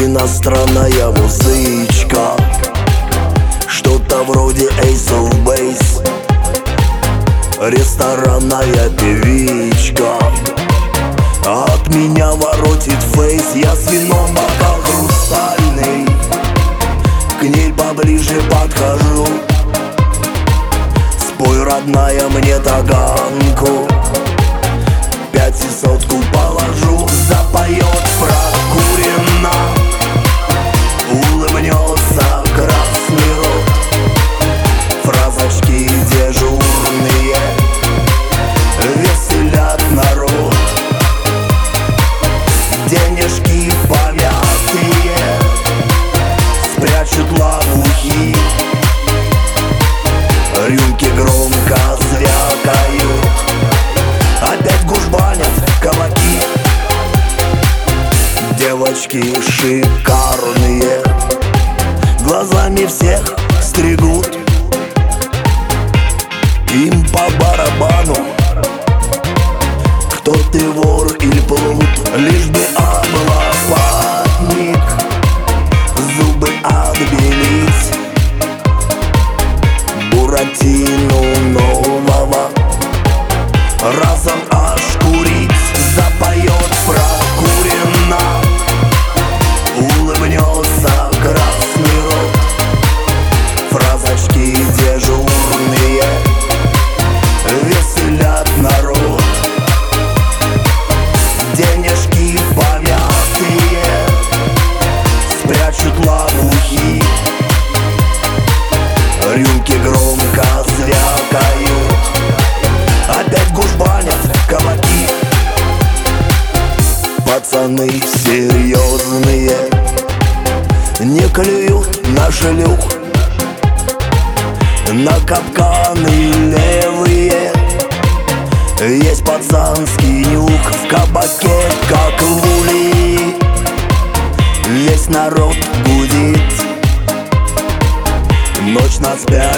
иностранная музычка, что-то вроде Ace of Base. Ресторанная певичка от меня воротит фейс. Я с вином, бокал хрустальный, к ней поближе подхожу. Спой, родная, мне таганку, 5 и сотку положу. Запоет прокуренно, улыбнется красный рот. Фразочки дежурные веселят народ. Денежки помятые спрячут ловухи. Рюмки громко звякают, опять гужбанят кабаки. Девочки шикарные, глазами всех стригут. Им по барабану, кто ты, вор или плут, лишь бы облапатник, зубы отбелить. Буратино нового разом ошкурить. Запоет прокуренно, улыбнется красный рот. Фразочки дежурные веселят народ. Денежки помятые спрячут ловухи. Рюмки громко звякают, опять гужбанят кабаки. Пацаны серьезные не клюют на шлюх, на капканы левые есть пацанский нюх. В кабаке, как в улей, весь народ гудит. Ночь нас спят